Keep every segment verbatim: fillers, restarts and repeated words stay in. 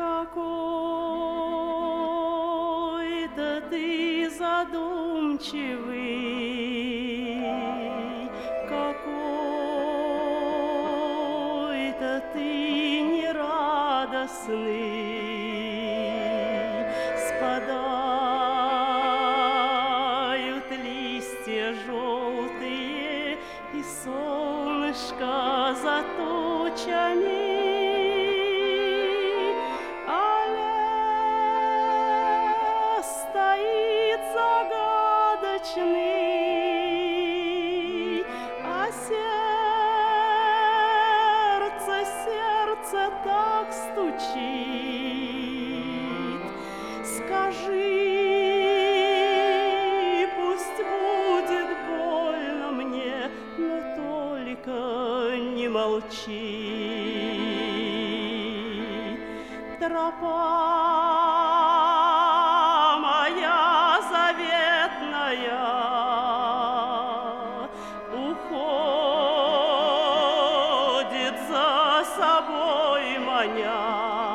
Какой-то ты задумчивый, какой-то ты нерадостный. Спадают листья желтые, и солнышко за тучами. А сердце, сердце так стучит. Скажи, пусть будет больно мне, но только не молчи. Тропа моя заветная уходит за собой маня.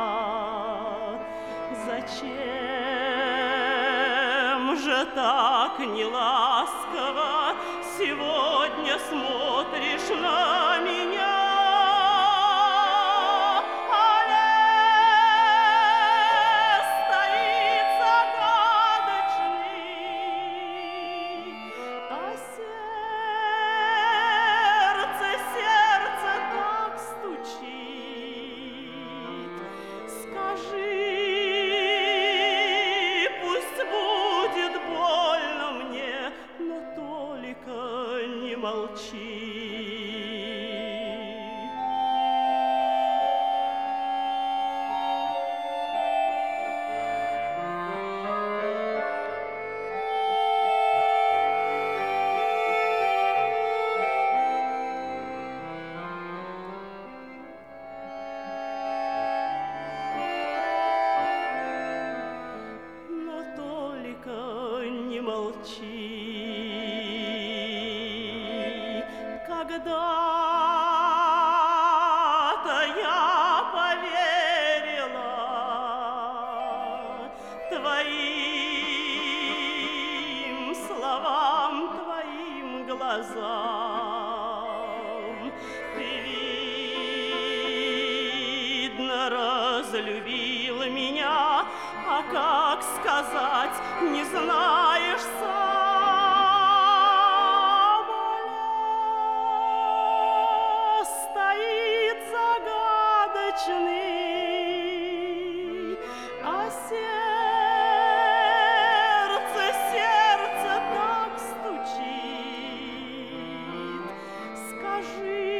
Зачем же так неласково сегодня смотришь на меня? Молчи. Но только не молчи. Когда-то я поверила твоим словам, твоим глазам. Ты, видно, разлюбил меня, а как сказать, не знаешь сам. А сердце, сердце так стучит. Скажи,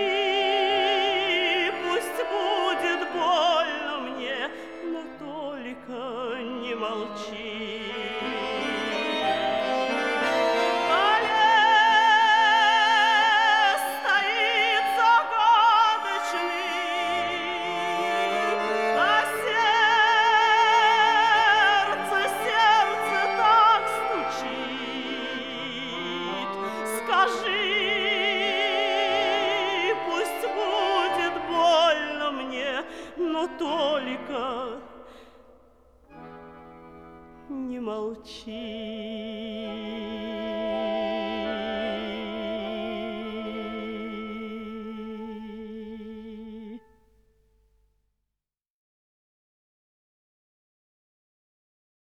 пусть будет больно мне, но только не молчи. Скажи, пусть будет больно мне, но только не молчи.